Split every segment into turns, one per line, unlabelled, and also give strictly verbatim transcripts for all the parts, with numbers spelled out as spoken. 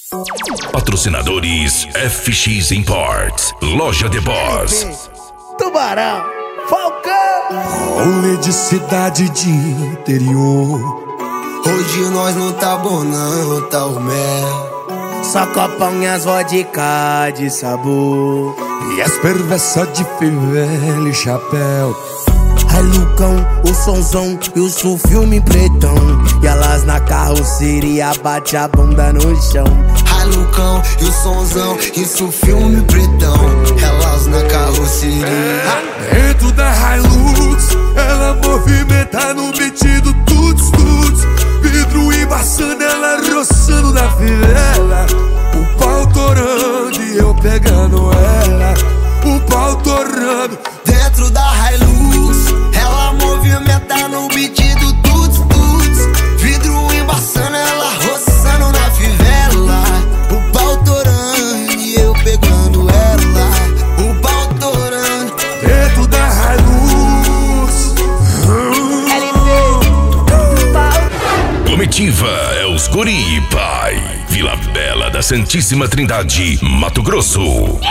Patrocinadores F X Imports, Loja The Boss,
Tubarão, Falcão.
Rolê de cidade de interior.
Hoje nós não tá bom não, tá o mel.
Só copão e as vodka de sabor.
E as perversas de fivela e chapéu.
Ai Lucão, o sonzão e o sul filme pretão. E elas na carroceria bate a bunda no chão.
Ai Lucão e o sonzão, isso filme pretão. Elas na carroceria.
Dentro da Hilux, ela movimenta no beat do tuts tuts. Vidro embaçando, ela roçando na fivela. O pau torando e eu pegando ela. O pau torando.
Dentro da Hilux, ela movimenta no beat do tuts tuts. Vidro embaçando, ela roçando na fivela. O pau torando e eu pegando ela. O pau torando.
Dentro da Hilux.
Comitiva é os Guri, pai. Vila Bela da Santíssima Trindade, Mato Grosso.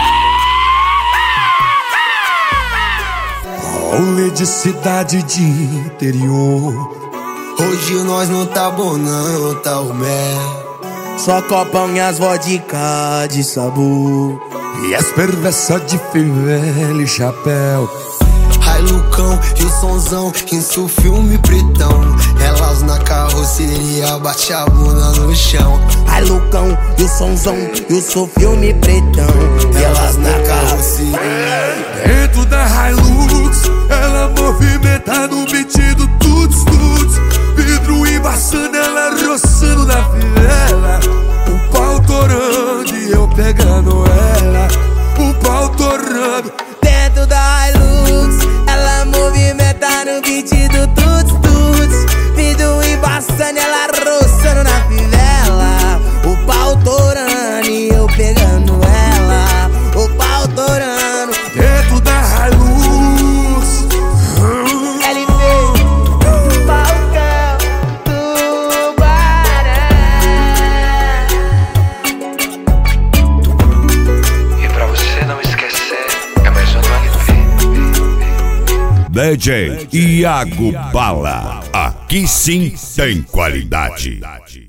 Rolê de cidade de interior.
Hoje nós não tá bom não, tá o mel.
Só copão e as vodka de sabor.
E as perversas de fivela e chapéu.
Ai Lucão e o sonzão, isso filme pretão. Elas na carroceria bate a bunda no chão.
Ai Lucão e o sonzão e o sul filme pretão. E elas na carroceria.
Dentro da Hilux, ela movimenta no beat do tuts tuts. Vidro embaçando, ela roçando na fivela. O pau torando e eu pegando ela. O pau torando.
Dentro da Hilux, ela movimenta no beat do tuts tuts. Vidro embaçando, ela roçando na fivela. O pau torando e eu pegando ela. O pau torando.
Dentro da Hilux.
L V, Falcão, Tubarão.
E pra você não esquecer, é mais um L V.
D J Iago Bala. Aqui sim tem qualidade.